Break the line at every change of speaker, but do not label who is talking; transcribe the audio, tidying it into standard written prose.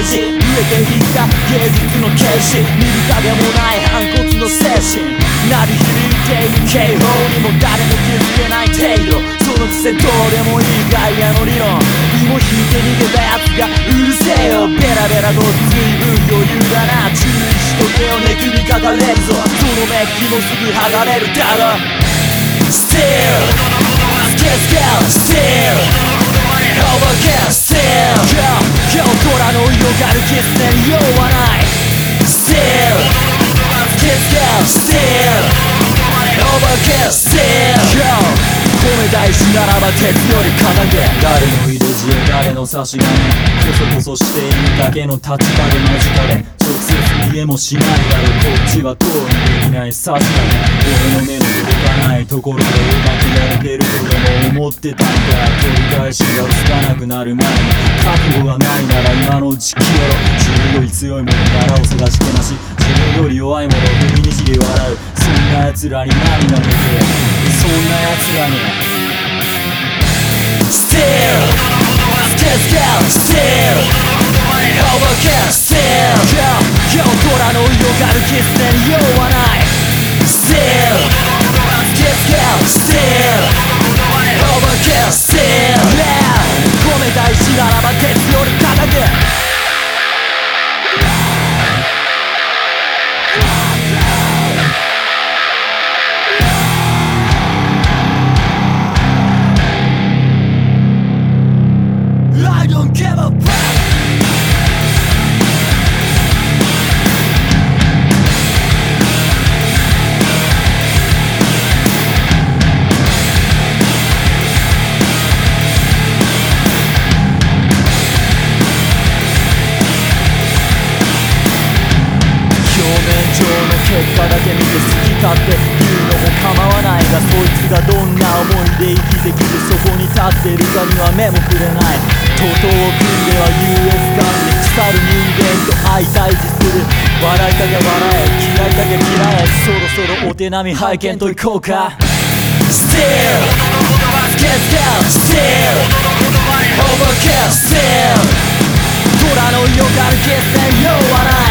示飢えていった芸術の形式見る影もない反骨の精神鳴り響いている警報にも誰も気づけない程度そのくせどうでもいいガイアの理論身も引いて逃げたやつがうるせえよベラベラと随分余裕だな注意しとけよ寝首かかれるぞそのメッキもすぐ剥がれるだろ Still Still Overkill Still 今日虎のよがるキスに用はない Still Still Overkill Still 米大事ならば鉄より金で誰の入れ知恵誰の差し金こそこそしているだけの立場で間近で直接見えもしないだろこっちは通りできない差し金俺の目の届かないところでうまくやれてるとでも思ってたんだ取り返しがつかなくなる前に覚悟がないなら今のうち消えろ自分より強いものならを探してなし自分より弱いものを踏みにじり笑うそんな奴らに何ができるそんな奴らにStill Overkill Still 今日虎のよがるキスに用はない Still Overkill Still 米大事ならば鉄より高く結果だけ見て好き勝手言うのも構わないがそいつがどんな思いで生きてきてそこに立ってるかには目もくれない徒党を組んでは US 間に腐る人間と相対峙する笑いたけ笑え嫌いたけ嫌えそろそろお手並み拝見といこうか Still Overkill Still 虎のよがる決戦用はない